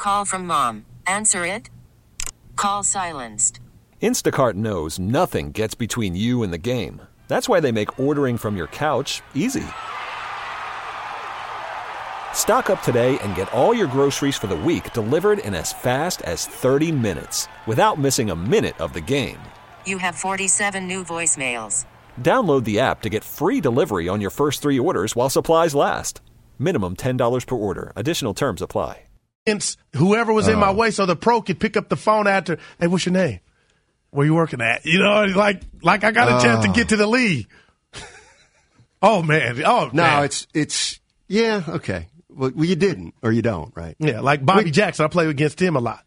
Call from mom. Answer it. Call silenced. Instacart knows nothing gets between you and the game. That's why they make ordering from your couch easy. Stock up today and get all your groceries for the week delivered in as fast as 30 minutes without missing a minute of the game. You have 47 new voicemails. Download the app to get free delivery on your first 3 orders while supplies last. Minimum $10 per order. Additional terms apply. Whoever was in my way so the pro could pick up the phone after, hey, what's your name? Where you working at? You know, like I got a chance to get to the league. Oh, man. Oh, no, man. it's yeah, okay. Well, you didn't, or you don't, right? Yeah, like Bobby Jackson. I played against him a lot.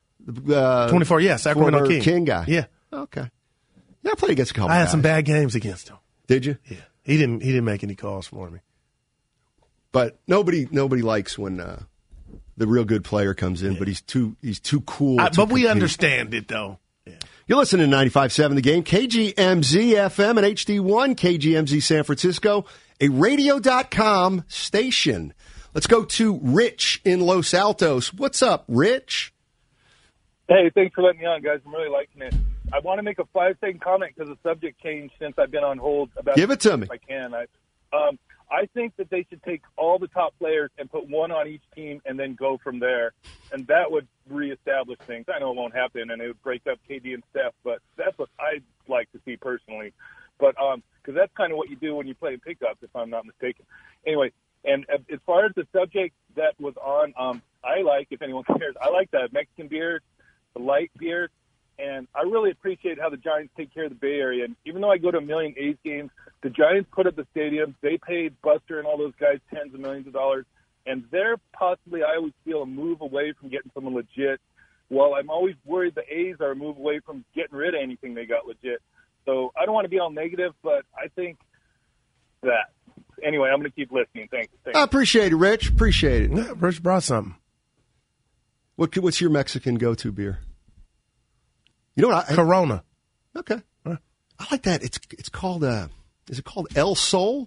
24, yeah, Sacramento King guy. Yeah. Okay. Yeah, I played against a couple I had guys. some bad games against him. Did you? Yeah. He didn't make any calls for me. But nobody likes when the real good player comes in, but he's too cool. But we understand it, though. Yeah. You're listening to 95.7 The Game, KGMZ FM and HD1, KGMZ San Francisco, a radio.com station. Let's go to Rich in Los Altos. What's up, Rich? Hey, thanks for letting me on, guys. I'm really liking it. I want to make a 5-second comment because the subject changed since I've been on hold. Give it to me. If I can. I think that they should take all the top players and put one on each team and then go from there. And that would reestablish things. I know it won't happen, and it would break up KD and Steph, but that's what I'd like to see personally. But because that's kind of what you do when you play pickups, if I'm not mistaken. Anyway, and as far as the subject that was on, I like, if anyone cares, I like the Mexican beers, the light beers, and I really appreciate how the Giants take care of the Bay Area. And even though I go to a million A's games, the Giants put up the stadiums. They paid Buster and all those guys tens of millions of dollars. And they're possibly, I always feel, a move away from getting someone legit. While I'm always worried the A's are a move away from getting rid of anything they got legit. So I don't want to be all negative, but I think that. Anyway, I'm going to keep listening. Thanks. I appreciate it, Rich. Appreciate it. Yeah, Rich brought something. What's your Mexican go-to beer? You know what? Corona. Okay. I like that. It's called, is it called El Sol?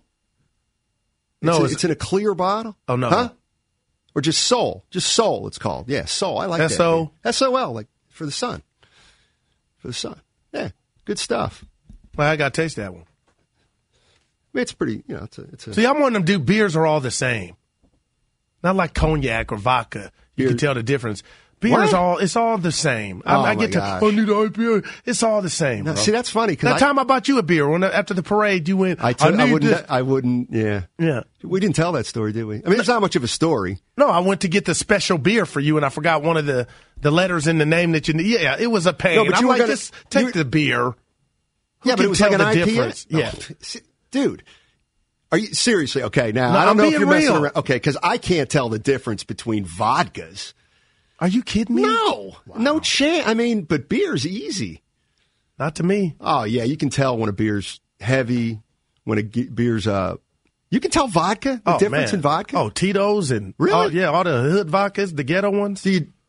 No. It's in a clear bottle? Oh, no. Huh? Or just Sol? Just Sol, it's called. Yeah, Sol. I like that. S-O? S-O-L, like for the sun. For the sun. Yeah, good stuff. Well, I got to taste that one. I mean, it's pretty, it's a. See, I'm one of them dude, beers are all the same. Not like cognac or vodka. You can tell the difference. Beers it's all the same. I get to, I need an IPA. It's all the same. No, see, that's funny. That time I bought you a beer after the parade, you went. I wouldn't. Yeah. Yeah. We didn't tell that story, did we? I mean, there's not much of a story. No, I went to get the special beer for you, and I forgot one of the letters in the name that you need. Yeah, it was a pain. No, but I'm like, just take the beer. Yeah, but it was like an IPA. Difference? Yeah. Dude. Are you seriously? Okay, now no, I don't know if being you're messing real. around. Okay, because I can't tell the difference between vodkas. Are you kidding me? No, no chance. I mean, but beer's easy. Not to me. Oh yeah, you can tell when a beer's heavy, when a beer's you can tell vodka the difference in vodka. Oh, Tito's and really, all the hood vodkas, the ghetto ones.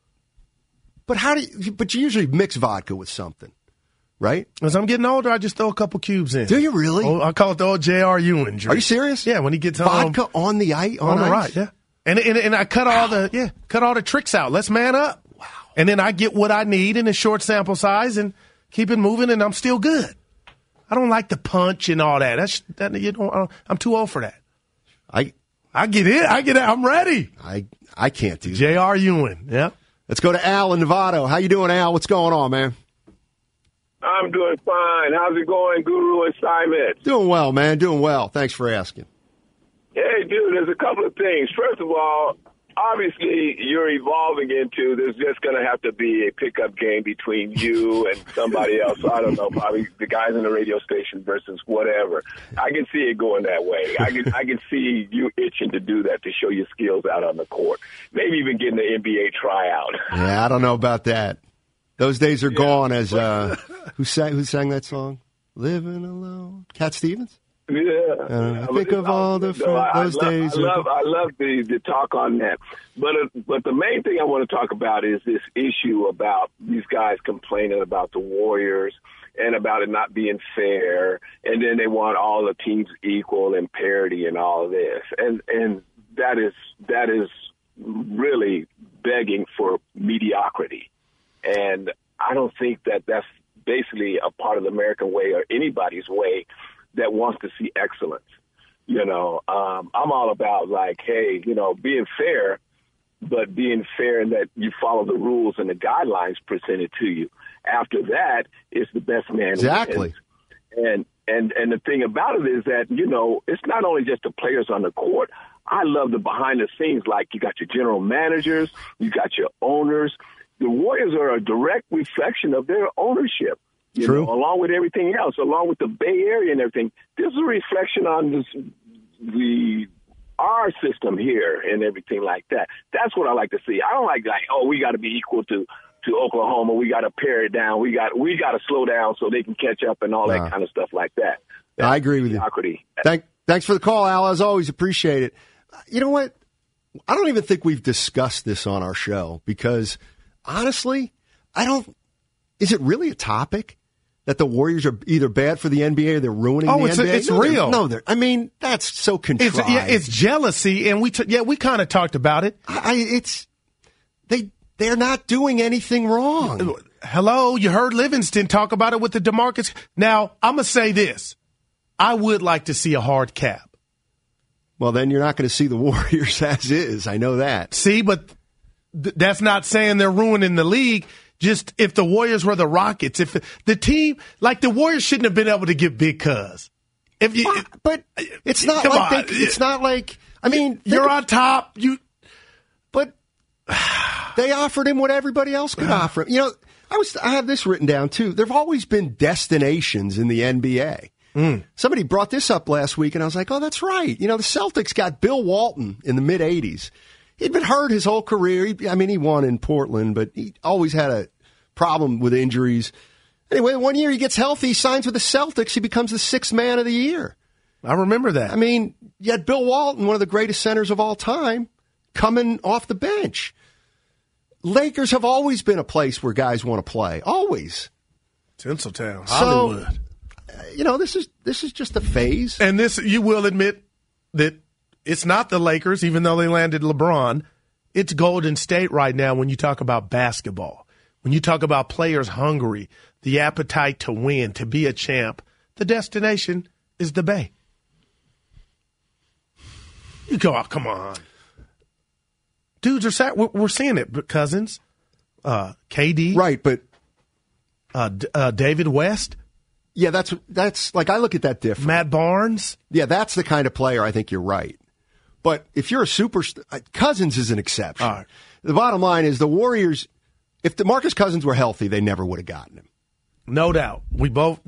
But you usually mix vodka with something. Right? As I'm getting older, I just throw a couple cubes in. Do you really? Oh, I call it the old J.R. Ewing drink. Are you serious? Yeah, when he gets vodka on the ice. On the right, yeah. And I cut all the tricks out. Let's man up. Wow. And then I get what I need in a short sample size and keep it moving, and I'm still good. I don't like the punch and all that. I'm too old for that. I get it. I get it. I'm ready. I can't do that. J.R. Ewing. Yeah. Let's go to Al in Novato. How you doing, Al? What's going on, man? I'm doing fine. How's it going, Guru and Simon? Doing well, man. Doing well. Thanks for asking. Hey, dude, there's a couple of things. First of all, obviously you're evolving into there's just going to have to be a pickup game between you and somebody else. I don't know, probably the guys in the radio station versus whatever. I can see it going that way. I can see you itching to do that, to show your skills out on the court. Maybe even getting the NBA tryout. Yeah, I don't know about that. Those days are gone. As who sang that song? Living Alone. Cat Stevens. Yeah, I think of all those days. I love the talk on that. But the main thing I want to talk about is this issue about these guys complaining about the Warriors and about it not being fair, and then they want all the teams equal and parity and all of this, and that is really begging for mediocrity. And I don't think that that's basically a part of the American way or anybody's way that wants to see excellence. I'm all about hey, being fair, but being fair in that you follow the rules and the guidelines presented to you. After that, it's the best man. Exactly. And the thing about it is that, it's not only just the players on the court. I love the behind the scenes, you got your general managers, you got your owners. The Warriors are a direct reflection of their ownership. True. Along with everything else, along with the Bay Area and everything. This is a reflection on our system here and everything like that. That's what I like to see. I don't like we got to be equal to Oklahoma. We got to pare it down. We got to slow down so they can catch up and all that kind of stuff like that. I agree with you. Thanks for the call, Al. As always, appreciate it. You know what? I don't even think we've discussed this on our show because, honestly, is it really a topic that the Warriors are either bad for the NBA or they're ruining the NBA? It's real. That's so contrived. It's jealousy, and we kind of talked about it. They're not doing anything wrong. Hello, you heard Livingston talk about it with the DeMarcus. Now, I'm going to say this. I would like to see a hard cap. Well, then you're not going to see the Warriors as is. I know that. See, but that's not saying they're ruining the league. Just if the Warriors were the Rockets, if the team, the Warriors shouldn't have been able to get Big Cuz. But it's not it's not like, you're on top. But they offered him what everybody else could offer him. I have this written down too. There've always been destinations in the NBA. Somebody brought this up last week, and I was like, oh, that's right. The Celtics got Bill Walton in the mid-'80s. He'd been hurt his whole career. He won in Portland, but he always had a problem with injuries. Anyway, one year he gets healthy, signs with the Celtics. He becomes the sixth man of the year. I remember that. You had Bill Walton, one of the greatest centers of all time, coming off the bench. Lakers have always been a place where guys want to play. Always. Tinseltown, Hollywood. This is just a phase. And this, you will admit that it's not the Lakers, even though they landed LeBron. It's Golden State right now when you talk about basketball. When you talk about players hungry, the appetite to win, to be a champ, the destination is the Bay. You go, oh, come on. Dudes are we're seeing it, but Cousins, KD. Right, but David West. Yeah, that's I look at that different. Matt Barnes. Yeah, that's the kind of player I think you're right. But if you're a superstar, Cousins is an exception. All right. The bottom line is the Warriors, if DeMarcus Cousins were healthy, they never would have gotten him. No doubt. We both.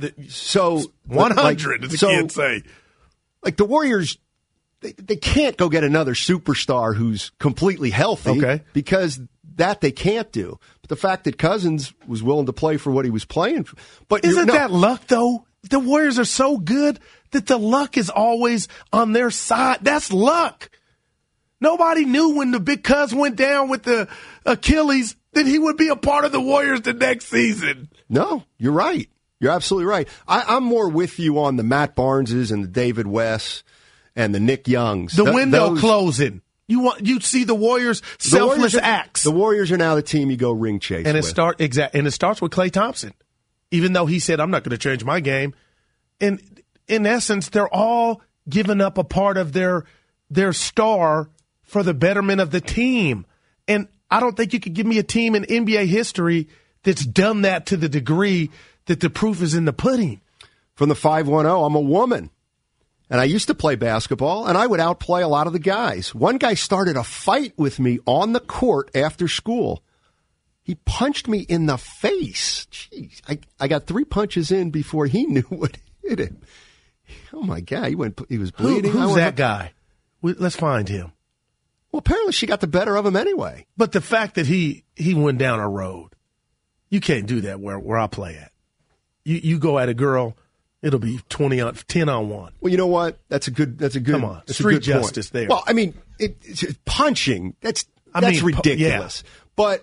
100, as the kids say. The Warriors, they can't go get another superstar who's completely healthy. Okay. Because that they can't do. But the fact that Cousins was willing to play for what he was playing for. But isn't that luck, though? The Warriors are so good that the luck is always on their side. That's luck. Nobody knew when the Big Cuz went down with the Achilles that he would be a part of the Warriors the next season. No, you're right. You're absolutely right. I'm more with you on the Matt Barneses and the David Wests and the Nick Youngs. The window closing. You see the Warriors' selfless acts. The Warriors are now the team you go ring chase and with. It starts with Klay Thompson. Even though he said, I'm not going to change my game. And in essence, they're all giving up a part of their star for the betterment of the team. And I don't think you could give me a team in NBA history that's done that to the degree that the proof is in the pudding. From the 510, I'm a woman. And I used to play basketball, and I would outplay a lot of the guys. One guy started a fight with me on the court after school. He punched me in the face. Jeez, I got 3 punches in before he knew what hit him. Oh, my God. He was bleeding. Who's that guy? Let's find him. Well, apparently she got the better of him anyway. But the fact that he went down a road, you can't do that where I play at. You go at a girl, it'll be 10 on 1. Well, you know what? That's a good. Come on, street justice there. Well, I mean, it's punching. That's ridiculous. Yeah. But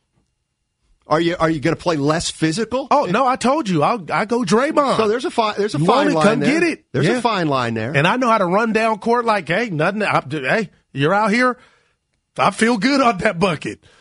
are you going to play less physical? Oh no, I told you I go Draymond. So there's a fine line come there. Get it. There's a fine line there, and I know how to run down court like, hey, nothing. Hey, you're out here. I feel good on that bucket.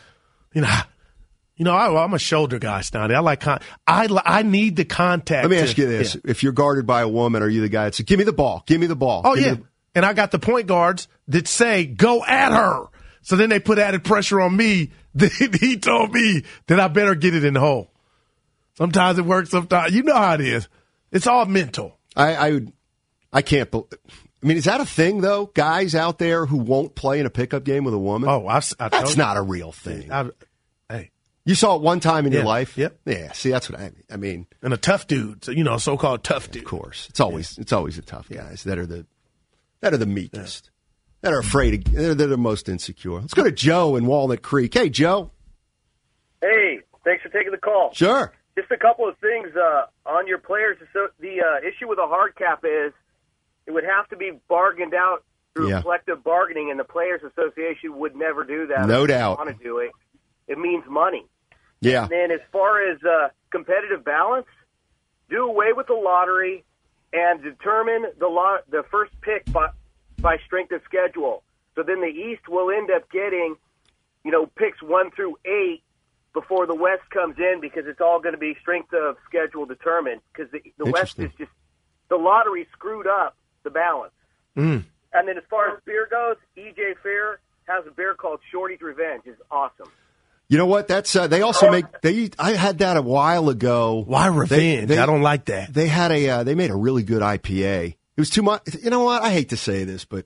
I'm a shoulder guy, Stoney. I like I need the contact. Let me ask you this: if you're guarded by a woman, are you the guy that says, "Give me the ball, give me the ball"? Oh yeah, and I got the point guards that say, "Go at her." So then they put added pressure on me. He told me that I better get it in the hole. Sometimes it works. Sometimes you know how it is. It's all mental. I can't believe. I mean, is that a thing though? Guys out there who won't play in a pickup game with a woman? Oh, that's not a real thing. Hey, you saw it one time in your life. Yep. Yeah. See, that's what I mean. And a tough dude, so-called tough dude. Of course, it's always the tough guys that are the meekest, that are afraid. They're the most insecure. Let's go to Joe in Walnut Creek. Hey, Joe. Hey, thanks for taking the call. Sure. Just a couple of things on your players. So the issue with a hard cap is it would have to be bargained out through collective bargaining, and the Players Association would never do that. No doubt. Want to do it? It means money. Yeah. And then as far as competitive balance, do away with the lottery and determine the first pick by strength of schedule. So then the East will end up getting, picks 1 through 8 before the West comes in, because it's all going to be strength of schedule determined, because the West is just the lottery screwed up the balance. And then as far as beer goes, EJ Fair has a beer called Shorty's Revenge. It's awesome. You know what? That's they also make. I had that a while ago. Why revenge? I don't like that. They had they made a really good IPA. It was too much. You know what? I hate to say this, but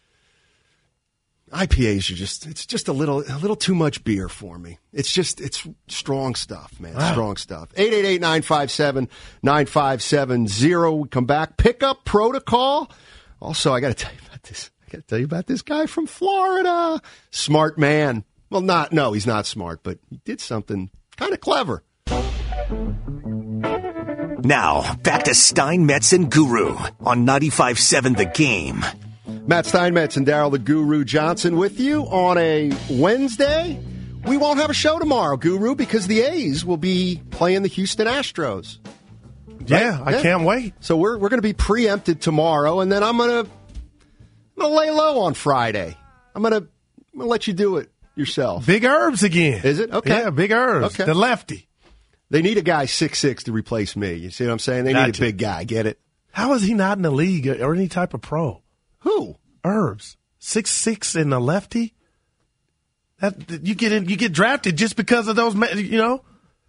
IPAs are it's just a little too much beer for me. It's strong stuff, man. Wow. Strong stuff. 888-957-9570. We come back. Pickup protocol. Also, I got to tell you about this. I got to tell you about this guy from Florida. Smart man. Well, no, he's not smart, but he did something kind of clever. Now, back to Steinmetz and Guru on 95.7 The Game. Matt Steinmetz and Daryl the Guru Johnson with you on a Wednesday. We won't have a show tomorrow, Guru, because the A's will be playing the Houston Astros. Yeah, I can't wait. So we're going to be preempted tomorrow, and then I'm going to lay low on Friday. I'm going to let you do it yourself. Big Herbs again. Is it? Okay. Yeah, Big Herbs. Okay. The lefty. They need a guy 6'6" to replace me. You see what I'm saying? They need a big guy. Get it? How is he not in the league or any type of pro? Who? Herbs. 6'6" and a lefty? That you get drafted just because of those, I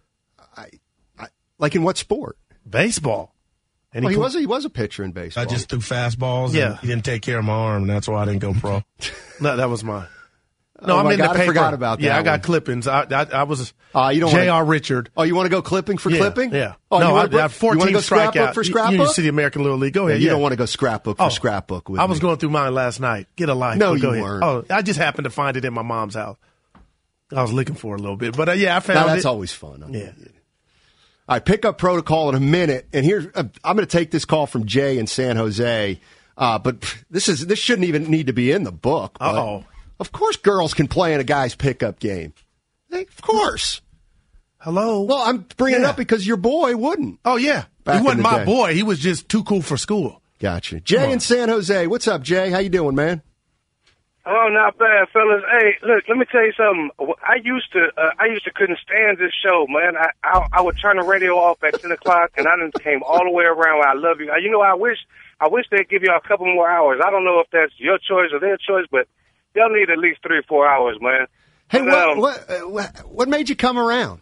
like in what sport? Baseball. And he was a pitcher in baseball. I just threw fastballs. Yeah. And he didn't take care of my arm, and that's why I didn't go pro. No, that was mine. No, oh I'm my in God, the paper. I forgot about that. Yeah, I got one. clippings. I was you don't J.R. Richard. Oh, you want to go clipping for clipping? Yeah. Oh, no, you want I have 14 to go scrapbook strikeout for scrapbook? Union City American Little League. Go ahead. You don't want to go scrapbook for scrapbook with I was me. going through mine last night. Get a life. No, go you ahead. weren't. Oh, I just happened to find it in my mom's house. I was looking for it a little bit, but I found now, it. that's always fun. Yeah. All right, pick up protocol in a minute, and here's I'm going to take this call from Jay in San Jose, but this shouldn't even need to be in the book. Uh-oh. Of course, girls can play in a guy's pickup game. Of course. Hello. Well, I'm bringing it up because your boy wouldn't. Oh yeah, Back he in wasn't the my day. boy. He was just too cool for school. Gotcha. Jay in San Jose, what's up, Jay? How you doing, man? Oh, not bad, fellas. Hey, look, let me tell you something. I used to couldn't stand this show, man. I would turn the radio off at 10 o'clock, and I done came all the way around. I love you. You know, I wish they'd give you a couple more hours. I don't know if that's your choice or their choice, but they'll need at least 3 or 4 hours, man. Hey, And, what made you come around?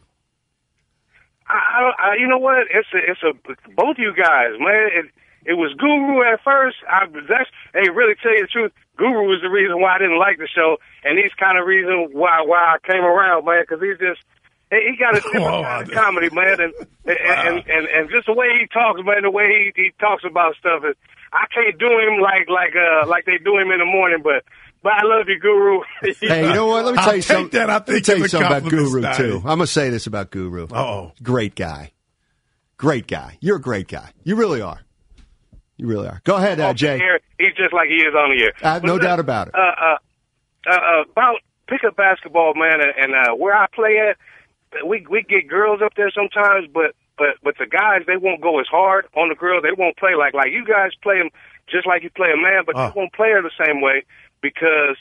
You know what? It's both you guys, man. It was Guru at first. Hey, really tell you the truth, Guru was the reason why I didn't like the show, and he's kind of reason why I came around, man, because he got a different kind of comedy, man, and just the way he talks, man, the way he talks about stuff. I can't do him like they do him in the morning, but I love you, Guru. Hey, you know what? Let me tell you something. Let me tell you something about Guru too. I'm gonna say this about Guru. Uh-oh. Great guy. You're a great guy. You really are. You really are. Go ahead, Jay. He's just like he is on the air. No doubt about it. About pickup basketball, man, and where I play at, we get girls up there sometimes, but the guys, they won't go as hard on the girls. They won't play like you guys play them just like you play a man, but they won't play her the same way because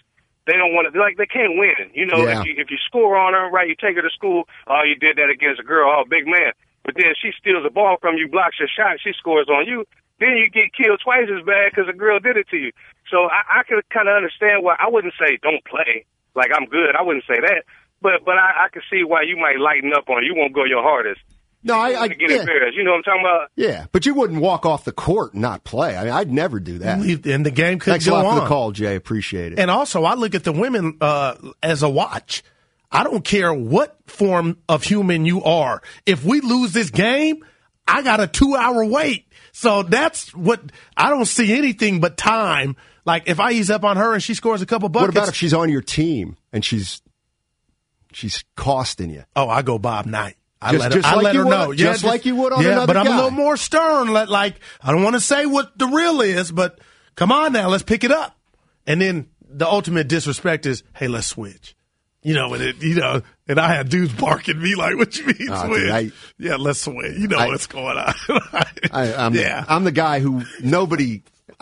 they don't want to, like, they can't win. You know, Yeah. if you score on her, right, you take her to school, oh, you did that against a girl, oh, big man. But then she steals the ball from you, blocks your shot, she scores on you. Then you get killed twice as bad because a girl did it to you. So I could kind of understand why I wouldn't say don't play. Like, I'm good. I wouldn't say that. But I can see why you might lighten up on it. You won't go your hardest. No, I get embarrassed. You know what I'm talking about? Yeah, but you wouldn't walk off the court and not play. I mean, I'd never do that. And the game could Thanks go a lot on. for the call, Jay. Appreciate it. And also, I look at the women as a watch. I don't care what form of human you are. If we lose this game, I got a 2-hour wait. So that's what I don't see anything but time. Like if I ease up on her and she scores a couple buckets. What about if she's on your team and she's costing you? Oh, I go Bob Knight. I Just like let you her would- know. just like you would on another but I'm guy. a little more stern. Like I don't want to say what the real is, but come on now, let's pick it up. And then the ultimate disrespect is, hey, let's switch. You know, and I had dudes barking me like, what you mean switch? Dude, let's switch. You know what's going on. I'm the guy who nobody.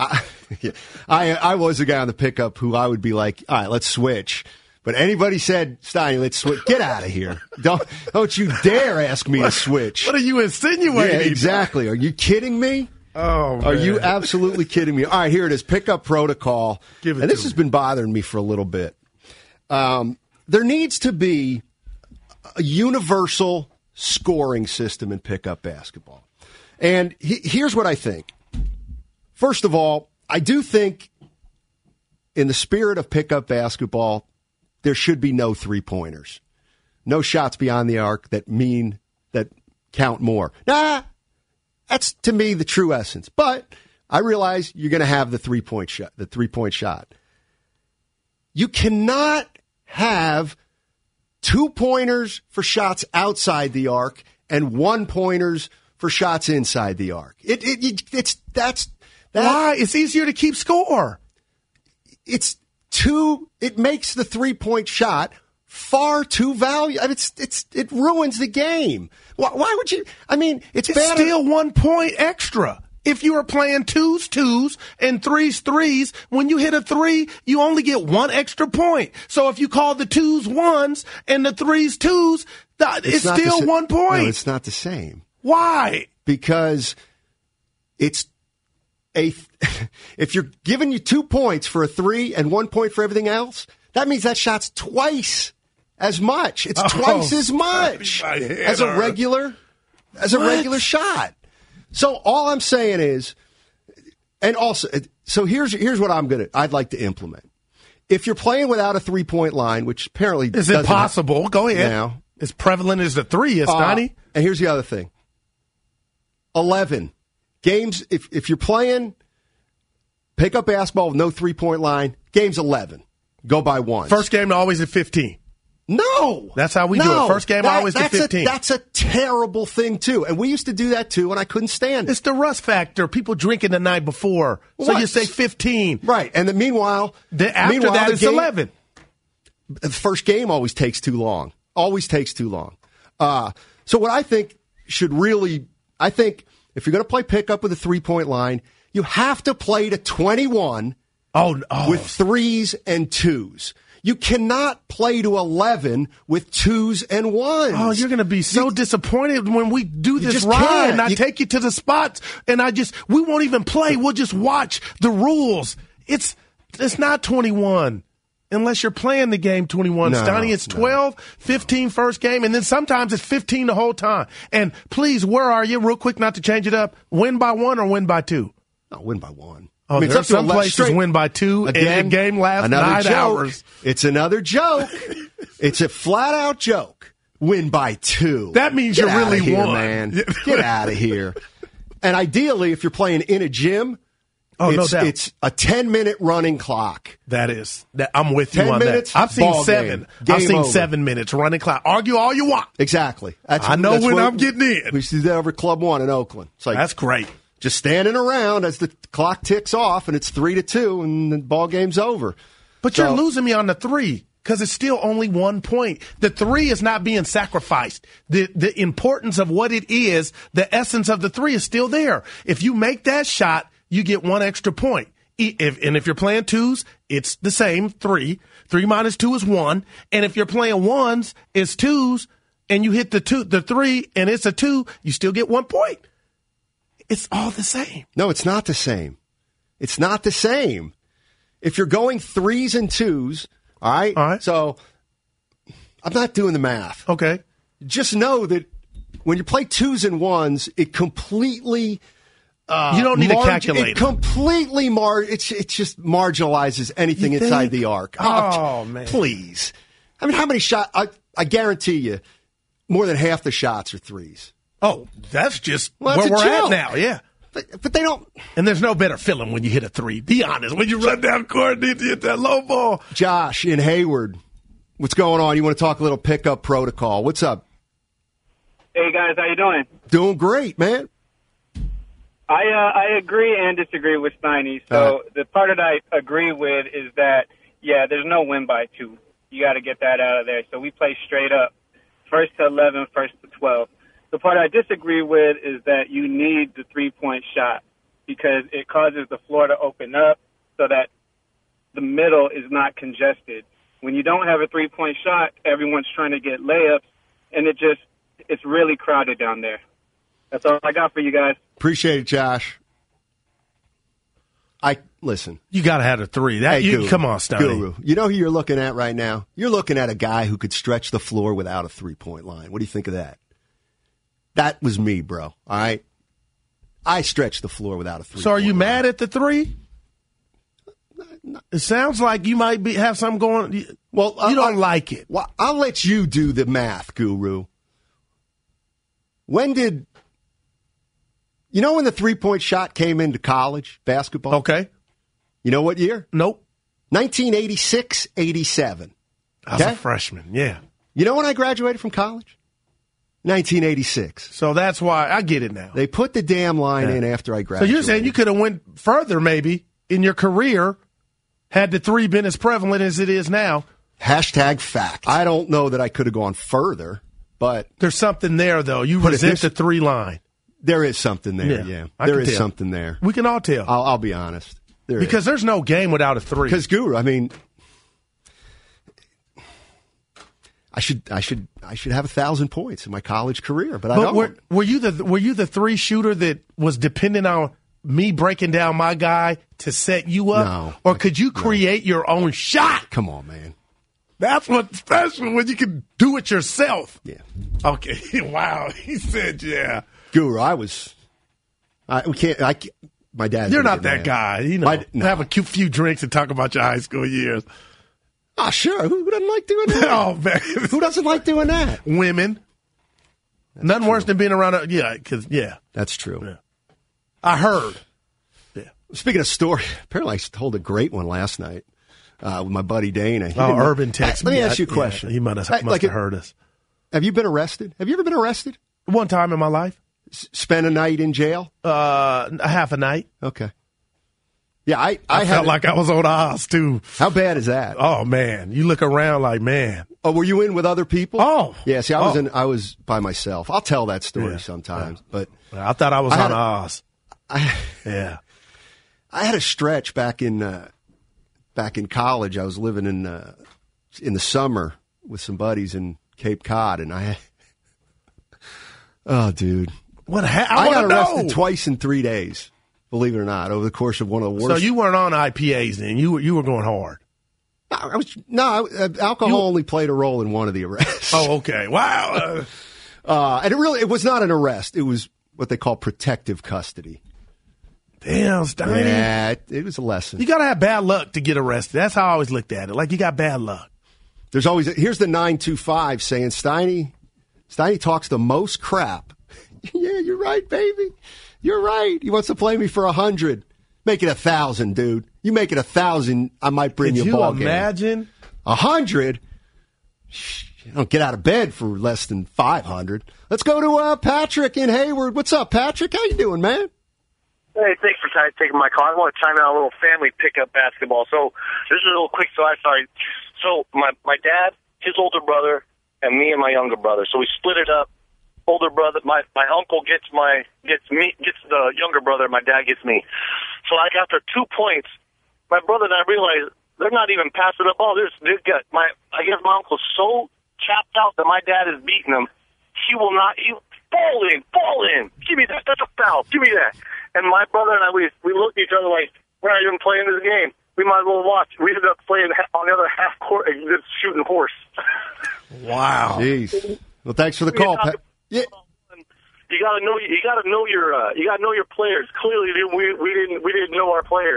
I was the guy on the pickup who I would be like, all right, let's switch. But anybody said, Steiny, let's switch. Get out of here. Don't you dare ask me to switch. What are you insinuating? Yeah, exactly. Are you kidding me? Oh, man. Are you absolutely kidding me? All right, here it is. Pickup protocol. And this has been bothering me for a little bit. There needs to be a universal scoring system in pickup basketball. And here's what I think. First of all, I do think in the spirit of pickup basketball, there should be no three-pointers. No shots beyond the arc that count more. That's to me the true essence. But I realize you're going to have the three-point shot. You cannot have 2-pointers for shots outside the arc and 1-pointers for shots inside the arc. Why? It's easier to keep score. It makes the 3-point shot far too valuable. It ruins the game. Why would you? I mean, it's better. Still 1 point extra. If you are playing twos, and threes, when you hit a 3, you only get 1 extra point. So if you call the twos ones and the threes twos, it's still 1 point. No, it's not the same. Why? Because if you're giving you 2 points for a 3 and 1 point for everything else, that means that shot's twice as much. It's twice as much as a regular shot. So all I'm saying is, and also, so here's what I'd like to implement. If you're playing without a 3-point line, which apparently is it possible? Go ahead. Now, as prevalent as the 3 is, Donnie. And here's the other thing: 11 games. If you're playing pickup basketball with no 3-point line, game's 11. Go by one. First game always at 15. No. That's how we do it. First game always at 15. That's a terrible thing, too. And we used to do that, too, and I couldn't stand it. It's the rust factor. People drinking the night before. So you say 15. Right. And then meanwhile, after that, it's 11. The first game always takes too long. Always takes too long. So what I think I think if you're going to play pickup with a 3-point line, you have to play to 21 with 3s and 2s. You cannot play to 11 with 2s and 1s. Oh, you're going to be so disappointed when we do this ride and I take you to the spots and we won't even play. We'll just watch the rules. It's not 21 unless you're playing the game 21. No, Stoney, it's 12, 15 first game, and then sometimes it's 15 the whole time. And please, where are you? Real quick, not to change it up. Win by 1 or win by 2? No, win by 1. Oh, there are some places win by 2, and the game lasts 9 hours. It's another joke. It's a flat-out joke. Win by 2. That means you really won. Man. Get out of here. And ideally, if you're playing in a gym, no doubt. It's a 10-minute running clock. I'm with you on minutes, that. I've seen ball 7. Game I've seen over. 7 minutes running clock. Argue all you want. Exactly. I know when I'm getting in. We used to do that over Club 1 in Oakland. It's like, that's great. Just standing around as the clock ticks off, and it's 3-2, and the ball game's over. But you're losing me on the 3 because it's still only 1 point. The 3 is not being sacrificed. The importance of what it is, the essence of the 3 is still there. If you make that shot, you get 1 extra point. If you're playing 2s, it's the same 3. 3 minus 2 is 1. And if you're playing ones, it's twos, and you hit the 3, and it's a 2, you still get 1 point. It's all the same. No, it's not the same. It's not the same. If you're going 3s and 2s, all right? So I'm not doing the math. Okay. Just know that when you play 2s and 1s, it completely you don't need a calculator. It completely it just marginalizes anything inside the arc. Oh, man. Please. I mean, how many shots? I guarantee you more than half the shots are 3s. Oh, that's just Well, where that's a we're at joke. now, yeah. But they don't. And there's no better feeling when you hit a 3. Be honest. When you run down court and you hit that low ball. Josh in Hayward, what's going on? You want to talk a little pickup protocol? What's up? Hey, guys. How you doing? Doing great, man. I agree and disagree with Steiny. So the part that I agree with is that, yeah, there's no win by 2. You got to get that out of there. So we play straight up, 1st to 11, 1st to 12. The part I disagree with is that you need the 3-point shot because it causes the floor to open up so that the middle is not congested. When you don't have a 3-point shot, everyone's trying to get layups, and it's really crowded down there. That's all I got for you guys. Appreciate it, Josh. Listen. You got to have a 3. Guru, come on, Steiny. Guru. You know who you're looking at right now? You're looking at a guy who could stretch the floor without a 3-point line. What do you think of that? That was me, bro. All right? I stretched the floor without a 3-point line. So are you mad at the 3? It sounds like you might have something going. Well, you don't like it. Well, I'll let you do the math, Guru. When the 3-point shot came into college basketball? Okay. You know what year? Nope. 1986-87. I was a freshman, yeah. You know when I graduated from college? 1986. So that's why I get it now. They put the damn line in after I graduated. So you're saying you could have went further maybe in your career had the 3 been as prevalent as it is now. #fact. I don't know that I could have gone further, but there's something there though. You resent the 3 line. There is something there, yeah. There is something there. We can all tell. I'll be honest. Because there's no game without a 3. Because Guru, I mean, I should have 1,000 points in my college career, but I don't. Were you the 3 shooter that was dependent on me breaking down my guy to set you up? No. Or could you create your own shot? Come on, man. That's what's special when you can do it yourself. Yeah. Okay. Wow. He said, yeah. Guru, my dad. You're not that guy. Have a few drinks and talk about your high school years. Oh, sure. Who doesn't like doing that? Oh, man. Who doesn't like doing that? Women. That's nothing worse than being around. That's true. Yeah. I heard. Yeah. Speaking of story, apparently I told a great one last night with my buddy Dana. Urban text me. Let me ask you a question. He must have heard us. Have you been arrested? Have you ever been arrested? One time in my life. Spent a night in jail? Half a night. Okay. Yeah, I felt like I was on Oz, too. How bad is that? Oh, man. You look around like, man. Oh, were you in with other people? Oh. Yeah, see, I was by myself. I'll tell that story sometimes. But I thought I was on Oz. I had a stretch back in college. I was living in the summer with some buddies in Cape Cod, and oh, dude. What I got arrested twice in 3 days. Believe it or not, over the course of one of the worst. So you weren't on IPAs then? You were going hard. Alcohol only played a role in one of the arrests. Oh, okay. Wow. And it was not an arrest. It was what they call protective custody. Damn, Steiny. Yeah, it was a lesson. You got to have bad luck to get arrested. That's how I always looked at it. Like you got bad luck. Here's the 925 saying Steiny talks the most crap. Yeah, you're right, baby. You're right. He wants to play me for 100. Make it 1,000, dude. You make it 1,000, I might bring you a ball game. Could you imagine? 100? You don't get out of bed for less than 500. Let's go to Patrick in Hayward. What's up, Patrick? How you doing, man? Hey, thanks for taking my call. I want to chime in on a little family pickup basketball. So this is a little quick. So my dad, his older brother, and me and my younger brother. So we split it up. Older brother, my uncle gets the younger brother. My dad gets me. So like after 2 points, my brother and I realized They're not even passing the ball. I guess my uncle's so chapped out that my dad is beating him. He will not. Ball in. Give me that. That's a foul. Give me that. And my brother and I, we looked at each other like, we're not even playing this game. We might as well watch. We ended up playing on the other half court and just shooting horse. Wow. Jeez. Well, thanks for the call, Pat. Yeah. You gotta know your players. Clearly, we didn't know our players.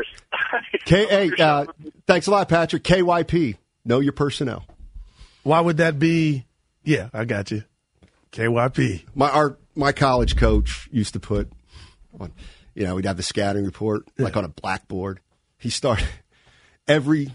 Thanks a lot, Patrick. KYP. Know your personnel. Why would that be? Yeah, I got you. KYP. My college coach used to put on, we'd have the scouting report like on a blackboard. He started every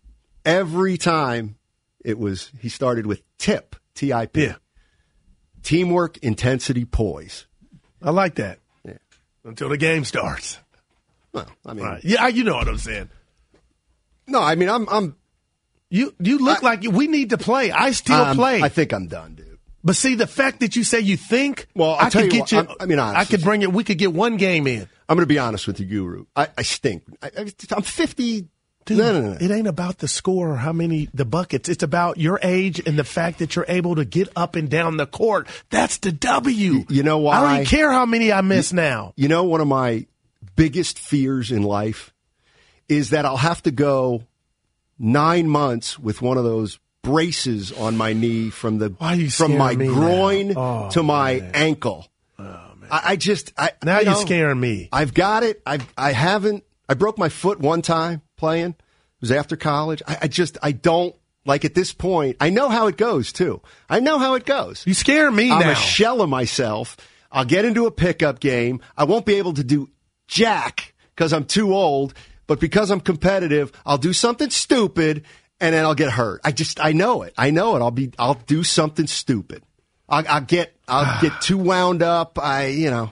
time he started with TIP, TIP. Yeah. Teamwork, intensity, poise. I like that. Yeah. Until the game starts. Well, I mean, right. Yeah, you know what I'm saying. No, I mean, I'm. You look like we need to play. I still play. I think I'm done, dude. But see, the fact that you say you think, well, I could get you. Honest, I could bring it. We could get one game in. I'm going to be honest with you, Guru. I stink. I'm 50. Dude, no. It ain't about the score or how many the buckets. It's about your age and the fact that you're able to get up and down the court. That's the W. You know why? I don't even care how many I miss now. You know, one of my biggest fears in life is that I'll have to go 9 months with one of those braces on my knee from my groin to my ankle. Oh, man. Now you're scaring me. I've got it. I broke my foot one time playing. It was after college. I don't, like, at this point, I know how it goes, too. I know how it goes. You scare me now. I'm a shell of myself. I'll get into a pickup game. I won't be able to do jack because I'm too old. But because I'm competitive, I'll do something stupid, and then I'll get hurt. I know it. I'll do something stupid. I'll get too wound up. I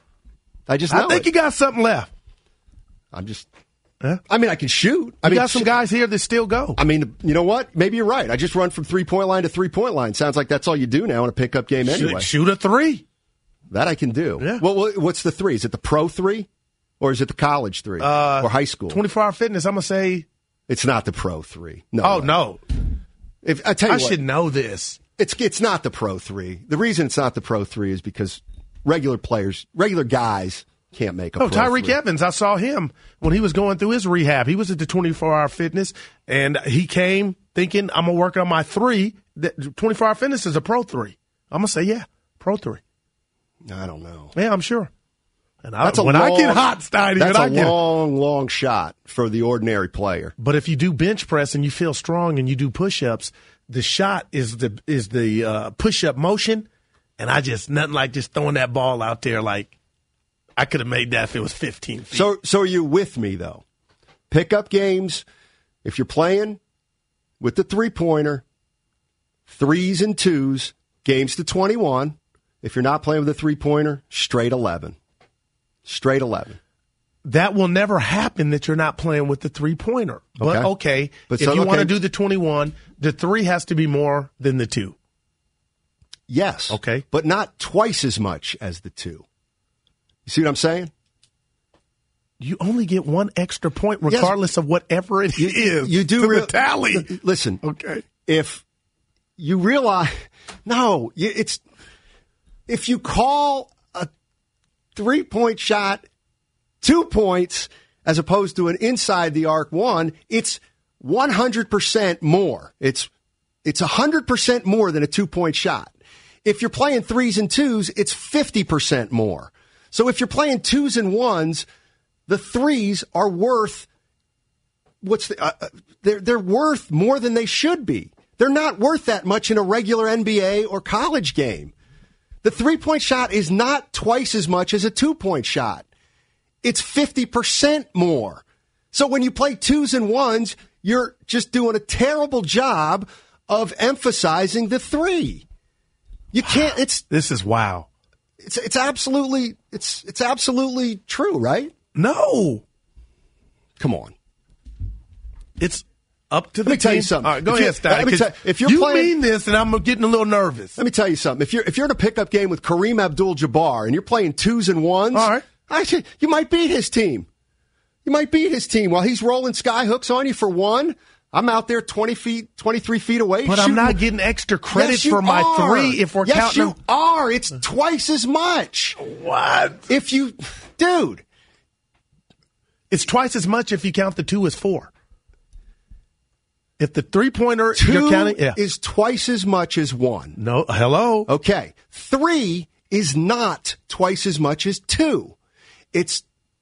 think you got something left. I mean, I can shoot. You got some guys here that still go. I mean, you know what? Maybe you're right. I just run from 3-point line to 3-point line. Sounds like that's all you do now in a pickup game anyway. Shoot a three. That I can do. Yeah. Well, what's the three? Is it the pro three? Or is it the college three? Or high school? 24-hour fitness, I'm going to say. It's not the pro three. No. Oh, no. If I tell you I should know this. It's not the pro three. The reason it's not the pro three is because regular guys can't make a pro Tyreek three. Evans, I saw him when he was going through his rehab. He was at the 24-hour fitness, and he came thinking, I'm going to work on my three. 24-hour fitness is a pro three. I'm going to say, yeah, pro three. I don't know. Yeah, I'm sure. And I get hot, Steiny. That's a long shot for the ordinary player. But if you do bench press and you feel strong and you do push-ups, the shot is the push-up motion, and nothing like just throwing that ball out there like I could have made that if it was 15 feet. So are you with me, though? Pickup games, if you're playing with the three-pointer, 3s and 2s, games to 21. If you're not playing with a three-pointer, straight 11. Straight 11. That will never happen that you're not playing with the three-pointer. But, okay, if you want to do the 21, the 3 has to be more than the 2. Yes. Okay. But not twice as much as the 2. You see what I'm saying? You only get one extra point regardless of whatever it is. You do the tally. Listen. Okay. If you realize, if you call a 3-point shot 2 points as opposed to an inside the arc 1, it's 100% more. It's 100% more than a 2-point shot. If you're playing 3s and 2s, it's 50% more. So if you're playing 2s and 1s, the 3s are worth they're worth more than they should be. They're not worth that much in a regular NBA or college game. The 3-point shot is not twice as much as a 2-point shot. It's 50% more. So when you play 2s and 1s, you're just doing a terrible job of emphasizing the 3. You can't. This is wow. It's absolutely true, right? No. Come on. It's up to the team. Let me tell you something. All right, go ahead, Stein. If you mean this, and I'm getting a little nervous. Let me tell you something. If you're in a pickup game with Kareem Abdul-Jabbar and you're playing 2s and 1s, all right, you might beat his team. You might beat his team while he's rolling sky hooks on you for 1. I'm out there 23 feet away. But I'm not getting extra credit for my three if we're counting. Yes, you are. It's twice as much. What? Dude. It's twice as much if you count the 2 as 4. If the 3-pointer 2 you're counting, is twice as much as 1. No, hello. Okay. 3 is not twice as much as 2. It's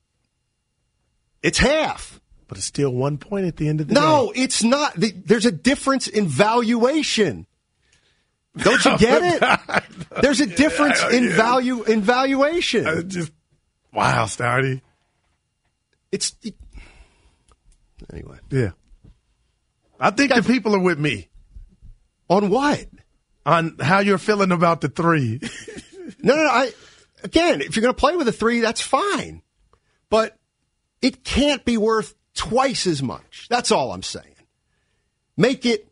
half. But it's still 1 point at the end of the day. No, it's not. There's a difference in valuation. Don't you get it? There's a difference in valuation. Wow, Stardy. Anyway. Yeah. I think the people are with me. On what? On how you're feeling about the 3. No. Again, if you're going to play with a 3, that's fine. But it can't be worth twice as much. That's all I'm saying. Make it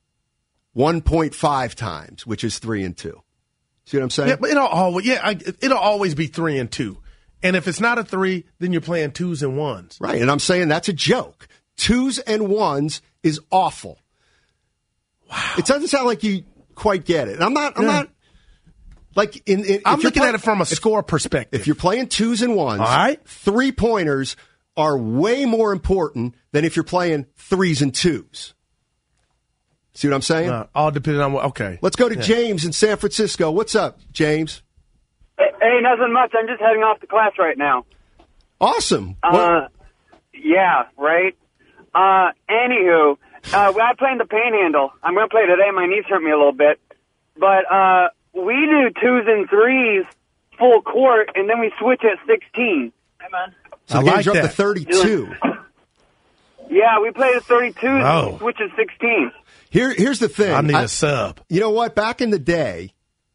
1.5 times, which is 3 and 2. See what I'm saying? Yeah, but it'll always be 3 and 2. And if it's not a 3, then you're playing 2s and 1s. Right, and I'm saying that's a joke. 2s and 1s is awful. Wow. It doesn't sound like you quite get it. And I'm not like I'm looking at it from a score perspective. If you're playing 2s and 1s, all right, 3-pointers are way more important than if you're playing 3s and 2s. See what I'm saying? All depending on what. Okay. Let's go to James in San Francisco. What's up, James? Hey, nothing much. I'm just heading off to class right now. Awesome. Yeah, right? Anywho, I play in the Panhandle. I'm going to play today. My knees hurt me a little bit. But we do 2s and 3s full court, and then we switch at 16. Hey, man. So the game's up to 32. Yeah, we played at 32, and we switch at 16. Here's the thing. I need a sub. You know what? Back in the day,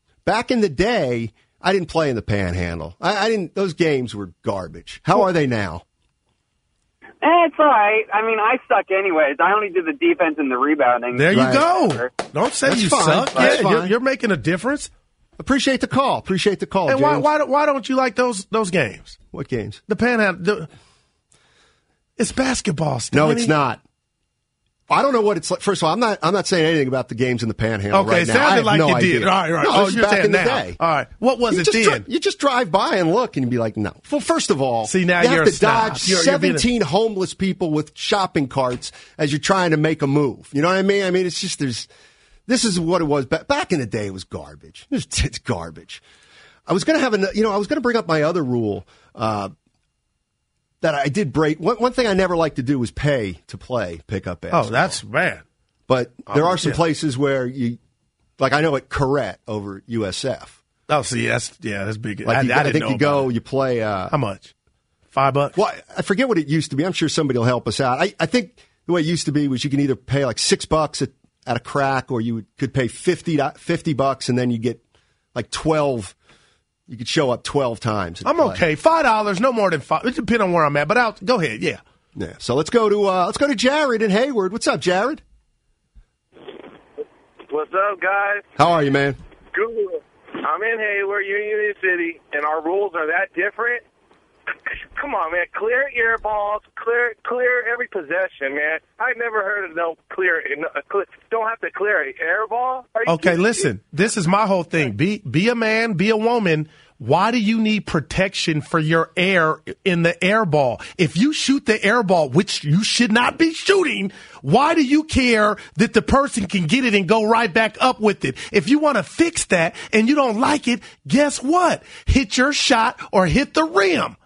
I didn't play in the Panhandle. I didn't. Those games were garbage. How are they now? It's all right. I mean, I suck anyways. I only do the defense and the rebounding. There you go. Don't say That's you fine. suck. That's fine. You're making a difference. Appreciate the call. And James. Why don't you like those games? What games? The Panhandle. It's basketball. No, it's not. I don't know what it's like. First of all, I'm not saying anything about the games in the Panhandle right now. Okay, sounded like no you idea. did. All right. No, you're back saying in the now. day. All right. What was it then? You just drive by and look, and you'd be like, no. Well, first of all, see, now you you're have to a snob. dodge You're 17 homeless people with shopping carts as you're trying to make a move. You know what I mean? I mean, it's just this is what it was. Back in the day, it was garbage. It's garbage. I was going to bring up my other rule that I did break. One thing I never liked to do was pay to play pickup basketball. Oh, that's bad. But there are some places where you, like I know at Corrette over USF. Oh, see, that's big. Like I think you go, you play. How much? $5? Well, I forget what it used to be. I'm sure somebody will help us out. I think the way it used to be was you can either pay like $6 at a crack, or you could pay $50, and then you get like 12. You could show up 12 times. I'm okay. $5, no more than $5. It depends on where I'm at, but go ahead. Yeah. Yeah. So let's go to Jared in Hayward. What's up, Jared? What's up, guys? How are you, man? Good. I'm in Hayward, Union City, and our rules are that different. Come on, man. Clear air balls. Clear every possession, man. I've never heard of don't have to clear an air ball. Okay, listen. This is my whole thing. Be a man, be a woman. Why do you need protection for your air in the air ball? If you shoot the air ball, which you should not be shooting, why do you care that the person can get it and go right back up with it? If you want to fix that and you don't like it, guess what? Hit your shot or hit the rim.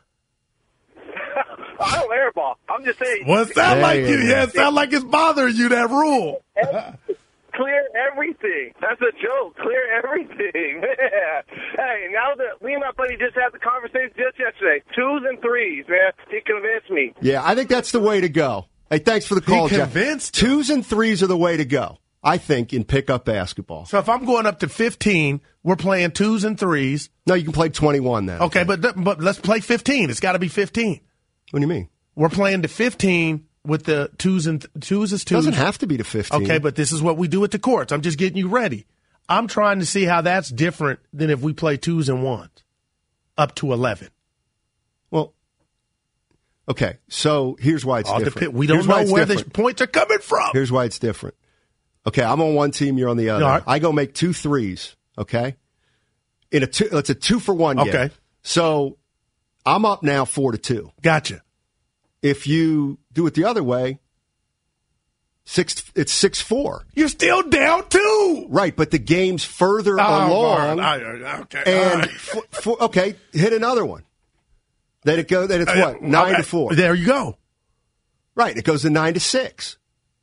I don't airball. I'm just saying. Well, it sounds like it sounds like it's bothering you, that rule. Clear everything. That's a joke. Clear everything. Hey, now that me and my buddy just had the conversation just yesterday. 2s and 3s, man. He convinced me. Yeah, I think that's the way to go. Hey, thanks for the call, Jeff. 2s and 3s are the way to go, I think, in pickup basketball. So if I'm going up to 15, we're playing 2s and 3s. No, you can play 21 then. Okay, but let's play 15. It's got to be 15. What do you mean? We're playing to 15 with the 2s and 2s is 2s. It doesn't have to be to 15. Okay, but this is what we do at the courts. I'm just getting you ready. I'm trying to see how that's different than if we play 2s and 1s up to 11. Well, Okay, so here's why it's different. We don't know where the points are coming from. Here's why it's different. Okay, I'm on one team, you're on the other. Right. I go make 2 threes, okay? It's a 2-for-1 game. Okay. So I'm up now 4-2. Gotcha. If you do it the other way, it's 6-4. You're still down 2. Right, but the game's further along. Okay. And okay, hit another one. Then it's what? 9-4. There you go. Right, it goes to 9-6.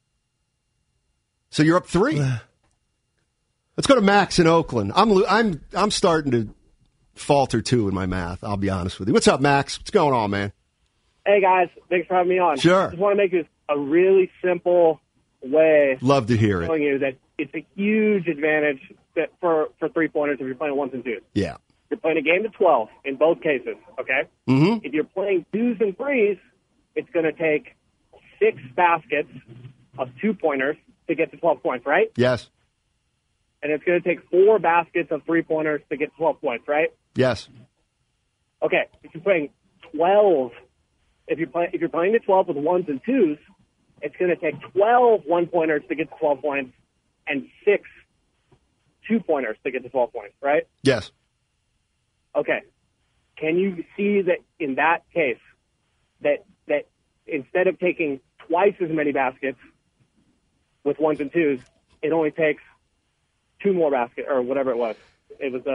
So you're up 3. Let's go to Max in Oakland. I'm starting to falter too in my math. I'll be honest with you. What's up, Max? What's going on, man? Hey guys, thanks for having me on. Sure. I just want to make this a really simple way. Love to hear it. Showing you that it's a huge advantage that for 3-pointers if you're playing 1s and 2s. Yeah. You're playing a game to 12 in both cases. Okay. Mm-hmm. If you're playing 2s and 3s, it's going to take 6 baskets of 2-pointers to get to 12 points, right? Yes. And it's going to take 4 baskets of 3-pointers to get to 12 points, right? Yes. Okay. If you're playing 12, if you're playing to 12 with 1s and 2s, it's going to take 12 1-pointers to get to 12 points and 6 2-pointers to get to 12 points, right? Yes. Okay. Can you see that in that case that instead of taking twice as many baskets with 1s and 2s, it only takes 2 more baskets or whatever it was. It was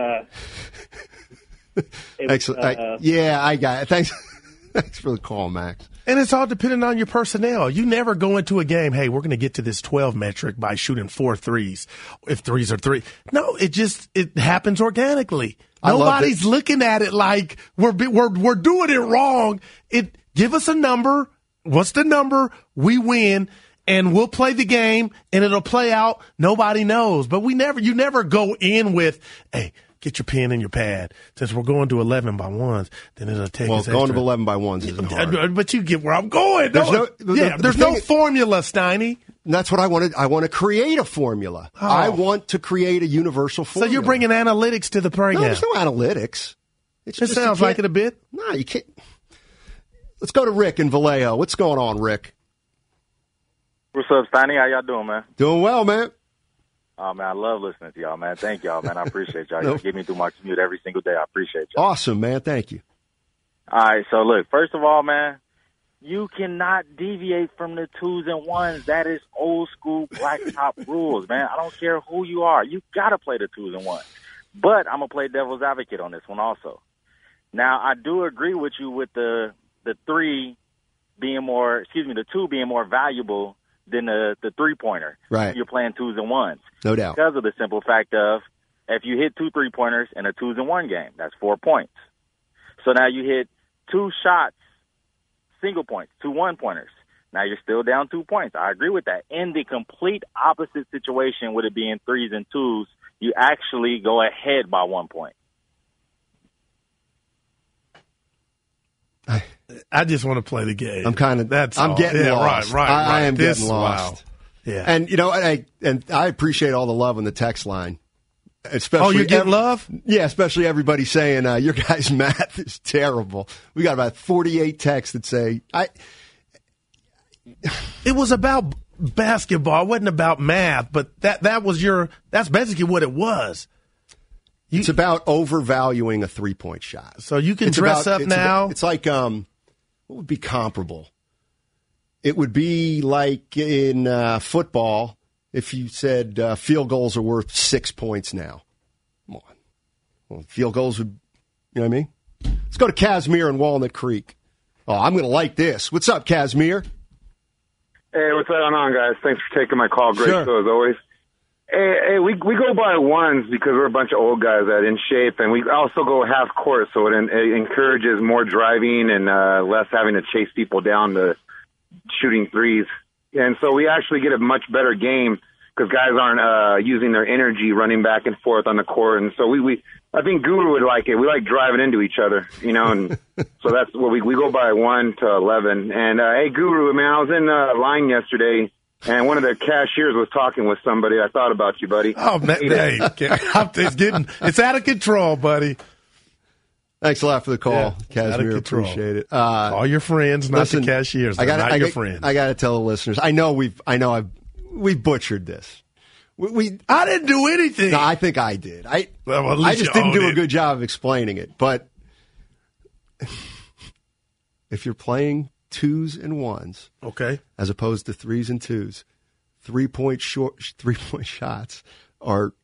Excellent. Yeah, I got it. Thanks for the call, Max. And it's all dependent on your personnel. You never go into a game, hey, we're going to get to this 12 metric by shooting 4 threes, if threes are 3. No, it happens organically. Nobody's looking at it like we're doing it wrong. Give us a number. What's the number? We win, and we'll play the game, and it'll play out. Nobody knows. But you never go in with, hey, get your pen and your pad. Since we're going to 11 by 1s, then it'll take us going extra. to 11 by 1s isn't hard. But you get where I'm going. There's no formula, Steiny. That's what I wanted. I want to create a formula. Oh. I want to create a universal formula. So you're bringing analytics to the program. No, there's no analytics. It sounds like it a bit. No, you can't. Let's go to Rick in Vallejo. What's going on, Rick? What's up, Steiny? How y'all doing, man? Doing well, man. Oh, man, I love listening to y'all, man. Thank y'all, man. I appreciate y'all. You get me through my commute every single day. I appreciate y'all. Awesome, man. Thank you. All right, so look, first of all, man, you cannot deviate from the 2s and 1s. That is old school blacktop rules, man. I don't care who you are. You got to play the 2s and 1s. But I'm going to play devil's advocate on this one also. Now, I do agree with you with the 2 being more valuable than the 3-pointer. Right. You're playing 2s and 1s. No doubt. Because of the simple fact of if you hit 2 3-pointers in a 2s and 1 game, that's 4 points. So now you hit 2 shots, single points, 2 1-pointers. Now you're still down 2 points. I agree with that. In the complete opposite situation with it being 3s and 2s, you actually go ahead by 1 point. I just want to play the game. I'm getting lost. Right. I am getting lost. Wow. Yeah. And I appreciate all the love on the text line. Especially you're getting love? Yeah, especially everybody saying your guys' math is terrible. We got about 48 texts that say it was about basketball. It wasn't about math, but that's basically what it was. It's about overvaluing a 3-point shot. So you can dress up now. It's like, what would be comparable? It would be like in football if you said field goals are worth 6 points now. Come on. Well, field goals would, you know what I mean? Let's go to Casimir in Walnut Creek. Oh, I'm going to like this. What's up, Casimir? Hey, what's going on, guys? Thanks for taking my call. Great show, as always. Hey, we go by 1s because we're a bunch of old guys that are in shape, and we also go half court, so it encourages more driving and less having to chase people down to shooting 3s. And so we actually get a much better game because guys aren't using their energy running back and forth on the court. And so I think Guru would like it. We like driving into each other, and so that's what we go by 1 to 11. And hey, Guru, man, I was in line yesterday. And one of the cashiers was talking with somebody. I thought about you, buddy. Oh, man, hey, it's out of control, buddy. Thanks a lot for the call, Yeah, Casimir. Appreciate it. All your friends, not the cashiers. They're not your friends. I got to tell the listeners. I know we've butchered this. I didn't do anything. No, I think I did. At I least just you didn't do own a good job of explaining it. But if you're playing 2s and 1s, okay, as opposed to 3s and 2s, 3-point shots are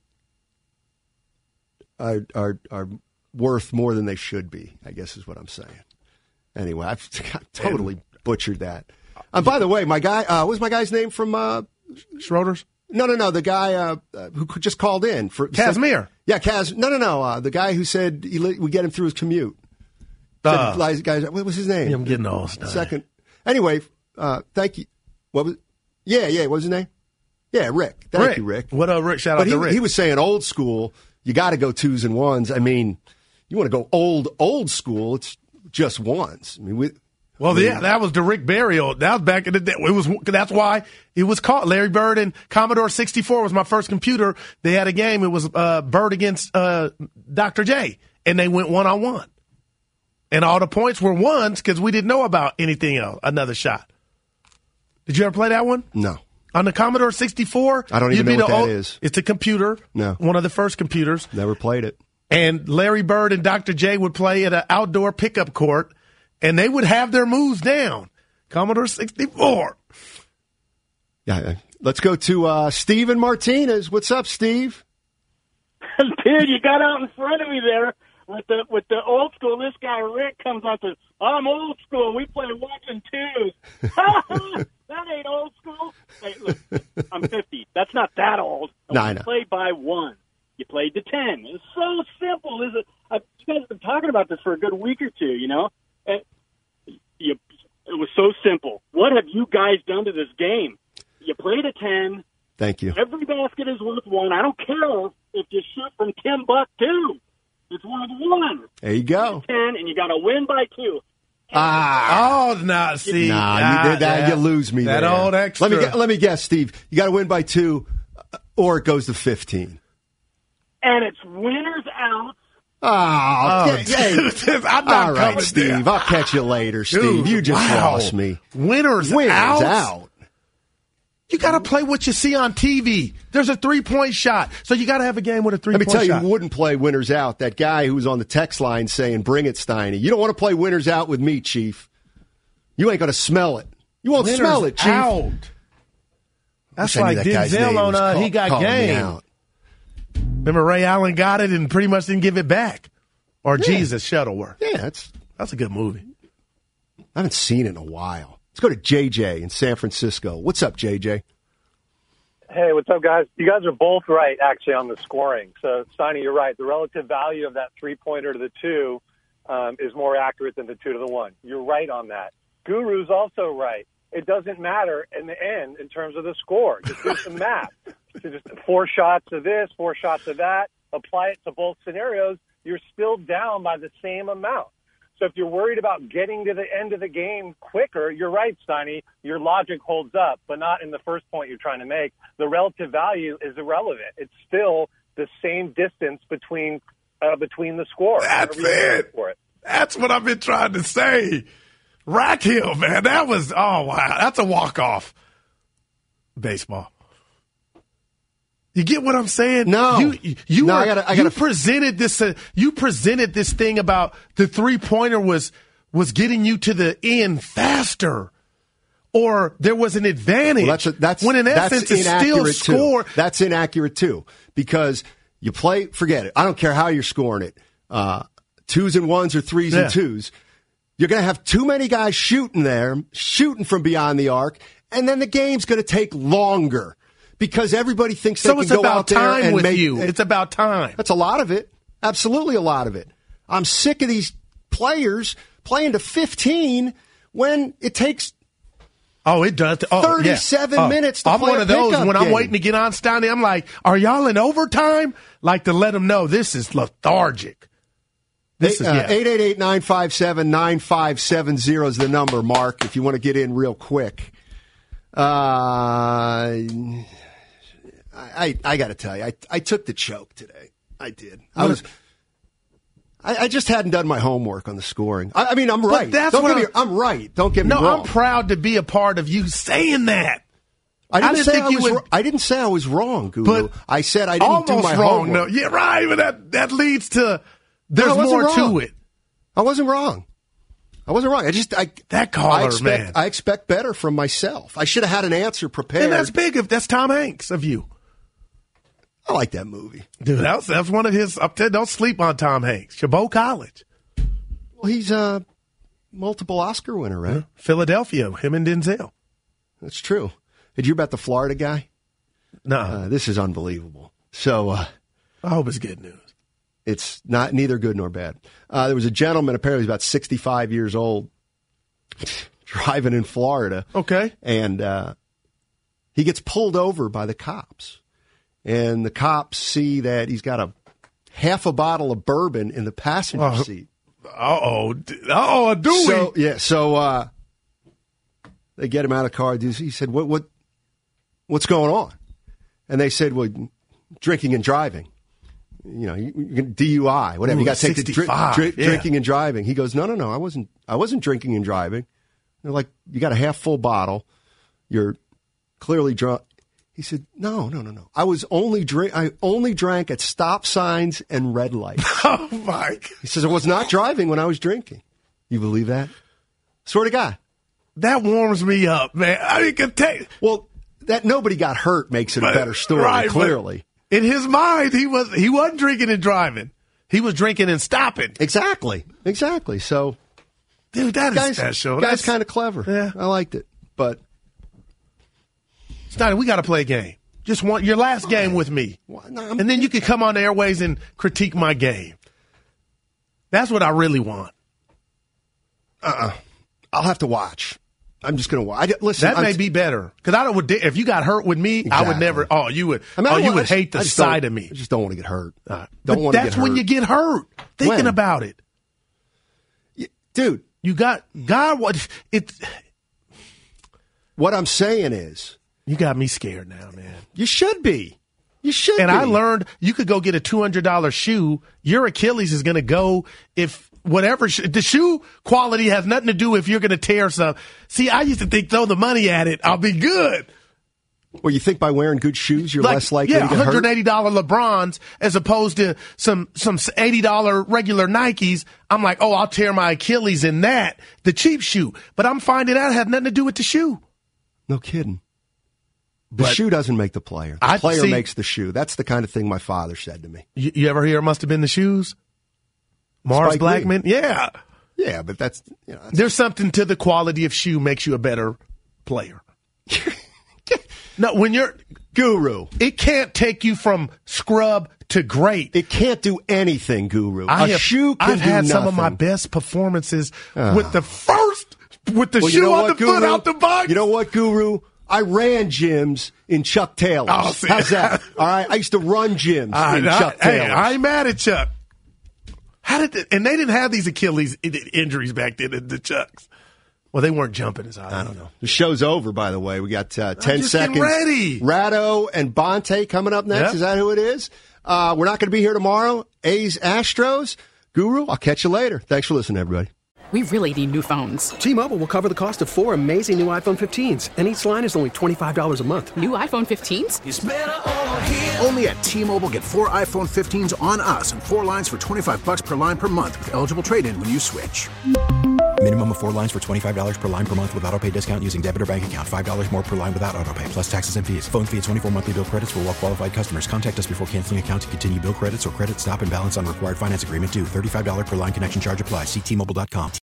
worth more than they should be, I guess is what I'm saying. Anyway, I've totally butchered that. By the way, my guy, what was my guy's name from Schroeder's? No, the guy who just called in for Casimir. Yeah, No, the guy who said we get him through his commute. Guys, what was his name? I'm getting all stuff. Second. Anyway, thank you. What was? Yeah. What was his name? Yeah, Rick. Thank you, Rick. What up, Rick? Shout out to Rick. He was saying old school. You got to go 2s and 1s. I mean, you want to go old school. It's just 1s. I mean, that was the Rick Barry. That was back in the day. That's why it was called Larry Bird and Commodore 64 was my first computer. They had a game. It was Bird against Dr. J, and they went 1-on-1. And all the points were 1s because we didn't know about anything else. Another shot. Did you ever play that one? No. On the Commodore 64? I don't even know what that is. It's a computer. No. One of the first computers. Never played it. And Larry Bird and Dr. J would play at an outdoor pickup court, and they would have their moves down. Commodore 64. Yeah. Let's go to Steven Martinez. What's up, Steve? Dude, you got out in front of me there with the old school. This guy Rick comes out to, I'm old school. We play 1s and 2s. That ain't old school. Hey, look, I'm 50. That's not that old. No, I know. You play by 1. You played to 10. It's so simple. You guys have been talking about this for a good week or two, you know? It was so simple. What have you guys done to this game? You played a 10. Thank you. Every basket is worth 1. I don't care if you shoot from 10 buck too. It's worth 1. There you go. 10, and you got to win by 2. See. You lose me that there. Old extra. Let me guess, Steve. You got to win by 2, or it goes to 15. And it's winners out. I'm not all right, coming Steve. there. I'll catch you later, Steve. Dude, You just wow. lost me. Winners out. You got to play what you see on TV. There's a 3-point shot, so you got to have a game with a 3-point shot. Let me tell you who wouldn't play winners out. That guy who was on the text line saying, bring it, Steiny. You don't want to play winners out with me, Chief. You ain't going to smell it. You won't winners smell it, Chief. Out. That's like Denzel on He Got Game. Remember Ray Allen got it and pretty much didn't give it back. Or Jesus Shuttleworth. Yeah, that's a good movie. I haven't seen it in a while. Let's go to JJ in San Francisco. What's up, JJ? Hey, what's up, guys? You guys are both right, actually, on the scoring. So, Steiny, you're right. The relative value of that 3-pointer to the 2 is more accurate than the 2 to the 1. You're right on that. Guru's also right. It doesn't matter in the end in terms of the score. Just do some math. So just 4 shots of this, 4 shots of that. Apply it to both scenarios. You're still down by the same amount. So if you're worried about getting to the end of the game quicker, you're right, Steiny. Your logic holds up, but not in the first point you're trying to make. The relative value is irrelevant. It's still the same distance between the scores. That's it. That's what I've been trying to say. Rackhill, man, that was, oh, wow, that's a walk-off. Baseball. You get what I'm saying? No. You presented this. You presented this thing about the 3-pointer was getting you to the end faster, or there was an advantage. Well, that's when in essence it's still score. That's inaccurate too, because you play. Forget it. I don't care how you're scoring it. 2s and 1s or 3s and 2s. You're going to have too many guys shooting from beyond the arc, and then the game's going to take longer. Because everybody thinks they can go out there and make you. It's about time. That's a lot of it. Absolutely a lot of it. I'm sick of these players playing to 15 when it takes it does. 37 minutes to I'm play one of those when I'm waiting to get on Steiny, I'm like, are y'all in overtime? Like to let them know this is lethargic. This is 888-957-9570 is the number, Mark, if you want to get in real quick. I got to tell you, I took the choke today. I did. I I just hadn't done my homework on the scoring. I mean, I'm right. That's I'm right. Don't get me wrong. No, I'm proud to be a part of you saying that. I didn't say I was wrong, Guru. But I said I didn't do my wrong. homework. No, yeah, right. But that leads to there's more to it. I wasn't wrong. I expect better from myself. I should have had an answer prepared. And that's big. If that's Tom Hanks of you. I like that movie, dude. That's one of his. Don't sleep on Tom Hanks. Chabot College. Well, he's a multiple Oscar winner, right? Philadelphia. Him and Denzel. That's true. Did you hear about the Florida guy? No. This is unbelievable. So I hope it's good news. It's neither good nor bad. There was a gentleman, apparently he's about 65 years old, driving in Florida. Okay. And he gets pulled over by the cops. And the cops see that he's got half a bottle of bourbon in the passenger seat. A Dewey. So they get him out of the car. He said, what's going on? And they said, well, drinking and driving. DUI, whatever. You got to take the drinking and driving. He goes, no, I wasn't drinking and driving. They're like, you got a half full bottle. You're clearly drunk. He said, no. I only drank at stop signs and red lights. Oh my! He says I was not driving when I was drinking. You believe that? Swear to God. That warms me up, man. I mean, well, that nobody got hurt makes it a better story. Right, clearly, in his mind, he wasn't drinking and driving. He was drinking and stopping. Exactly. So, dude, that is special. That's kind of clever. Yeah, I liked it, but. Steiner, we got to play a game. Just your last game with me. And then you can come on the airways and critique my game. That's what I really want. I'll have to watch. I'm just going to watch. Listen, that may be better. Because if you got hurt with me, exactly. I would never. Oh, you would. You would hate the sight of me. I just don't want to get hurt. That's when you get hurt. Thinking about it, dude. You got God. What I'm saying is. You got me scared now, man. You should be. And I learned you could go get a $200 shoe. Your Achilles is going to go if whatever. The shoe quality has nothing to do if you're going to tear something. See, I used to think throw the money at it. I'll be good. Well, you think by wearing good shoes, you're less likely to get hurt? $180 LeBrons as opposed to some $80 regular Nikes. I'm like, I'll tear my Achilles in that, the cheap shoe. But I'm finding out it had nothing to do with the shoe. No kidding. The shoe doesn't make the player. The player makes the shoe. That's the kind of thing my father said to me. You ever hear it must have been the shoes? Mars Spike Blackman? Lee. Yeah. Yeah, but that's... There's something to the quality of shoe makes you a better player. No, when you're... Guru. It can't take you from scrub to great. It can't do anything, Guru. Shoe can I've had do some nothing. of my best performances with the shoe on the foot out the box. You know what, Guru? I ran gyms in Chuck Taylor's. How's that? All right, I used to run gyms in Chuck Taylor's. Hey, I ain't mad at Chuck. And they didn't have these Achilles injuries back then in the Chucks. Well, they weren't jumping as high. I don't know. The show's over, by the way. We got 10 seconds. Getting ready. Ratto and Bonte coming up next. Yep. Is that who it is? We're not going to be here tomorrow. A's, Astros. Guru, I'll catch you later. Thanks for listening, everybody. We really need new phones. T-Mobile will cover the cost of 4 amazing new iPhone 15s, and each line is only $25 a month. New iPhone 15s? It's better over here. Only at T-Mobile, get 4 iPhone 15s on us and 4 lines for $25 per line per month with eligible trade-in when you switch. Minimum of 4 lines for $25 per line per month with autopay discount using debit or bank account. $5 more per line without autopay, plus taxes and fees. Phone fee at 24 monthly bill credits for well-qualified customers. Contact us before canceling account to continue bill credits or credit stop and balance on required finance agreement due. $35 per line connection charge applies. See T-Mobile.com.